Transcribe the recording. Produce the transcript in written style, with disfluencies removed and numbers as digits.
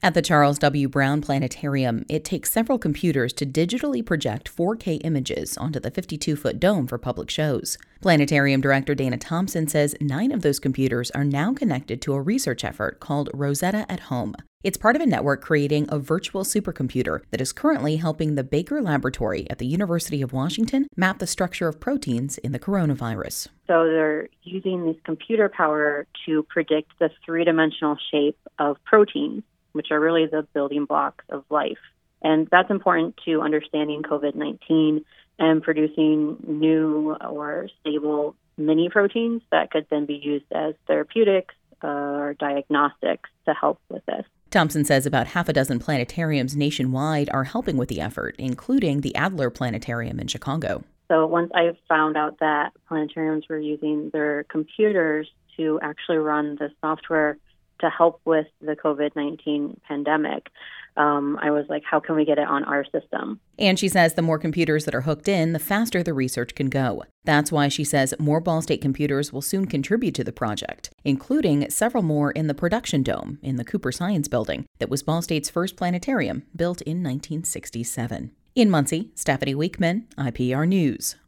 At the Charles W. Brown Planetarium, it takes several computers to digitally project 4K images onto the 52-foot dome for public shows. Planetarium Director Dana Thompson says 9 of those computers are now connected to a research effort called Rosetta at Home. It's part of a network creating a virtual supercomputer that is currently helping the Baker Laboratory at the University of Washington map the structure of proteins in the coronavirus. So they're using this computer power to predict the three-dimensional shape of proteins, which are really the building blocks of life. And that's important to understanding COVID-19 and producing new or stable mini proteins that could then be used as therapeutics or diagnostics to help with this. Thompson says about half a dozen planetariums nationwide are helping with the effort, including the Adler Planetarium in Chicago. So once I found out that planetariums were using their computers to actually run the software to help with the COVID-19 pandemic, I was like, how can we get it on our system? And she says the more computers that are hooked in, the faster the research can go. That's why she says more Ball State computers will soon contribute to the project, including several more in the production dome in the Cooper Science Building that was Ball State's first planetarium, built in 1967. In Muncie, Stephanie Weekman, IPR News.